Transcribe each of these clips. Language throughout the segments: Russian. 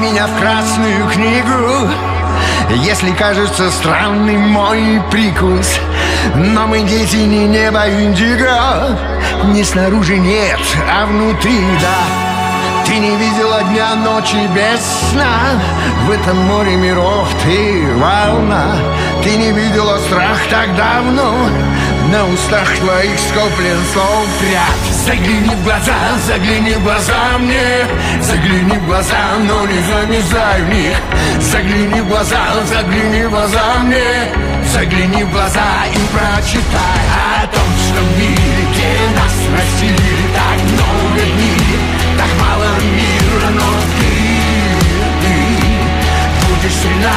меня в красную книгу, если кажется странным мой прикус. Но мы дети не неба индиго, не снаружи нет, а внутри, да. Ты не видела дня, ночи без сна, в этом море миров ты волна. Ты не видела страх так давно, на устах твоих скоплен слов ряд. Загляни в глаза мне, загляни в глаза, но не замерзай в них. Загляни в глаза мне, загляни в глаза и прочитай о том, что в мире, где нас растили так много дней, так мало мира, но ты будешь сильна.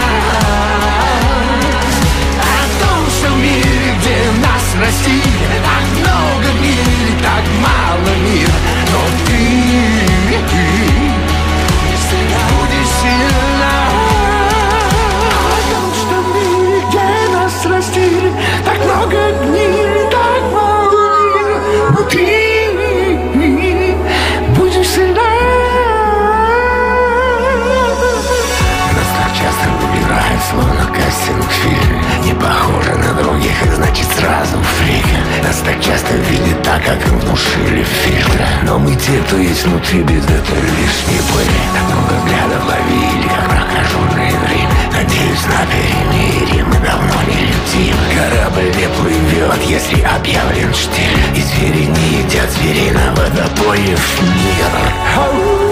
О том, что в мире, где нас растили так много дней, так мало мира, но ты будешь сильна. О том, что в мире, где нас растили так много дней, так мало мира, но ты будешь сильна. Нас так часто выбирают, словно кастинг в фильме. Не похоже на других, и значит сразу фрика. Нас так часто видят так, как им внушили фильтры. Но мы те, кто есть внутри, без этой лишней пыли. Так много взглядов ловили, как прокаженные время. Надеюсь, на перемирие мы давно не летим. Корабль не плывет, если объявлен штиль. И звери не едят зверей на водопое в мир.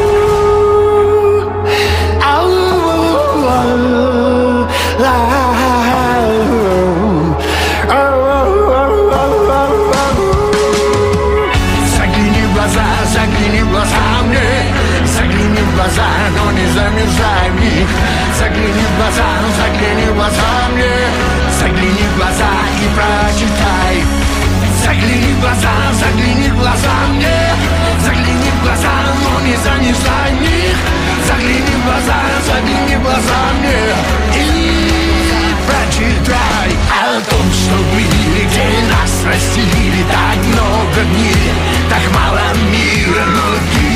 Загляни в глаза мне, загляни в глаза, но не замерзай в них. Загляни в глаза мне, загляни в глаза и прочитай. Загляни в глаза мне, загляни в глаза, но не замерзай в них. Загляни в глаза мне и прочитай о том, что в мире, где нас растили так много дней, так мало мира, но ты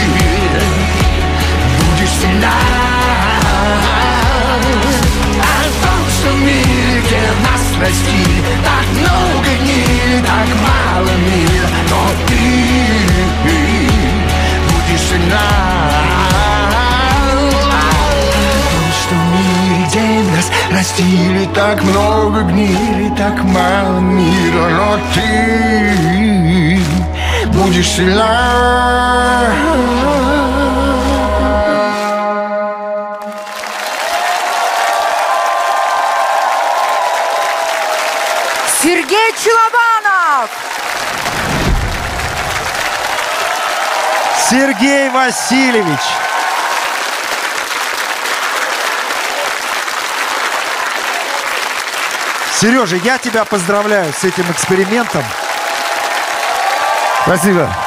будешь сильна. О том, что в мире, где нас растили так много дней, так мало мира, но ты будешь сильна. Что в мире, где нас растили так много дней, так мало мира, но ты будешь сильна. Сергей Челобанов! Сергей Васильевич! Сережа, я тебя поздравляю с этим экспериментом. Спасибо.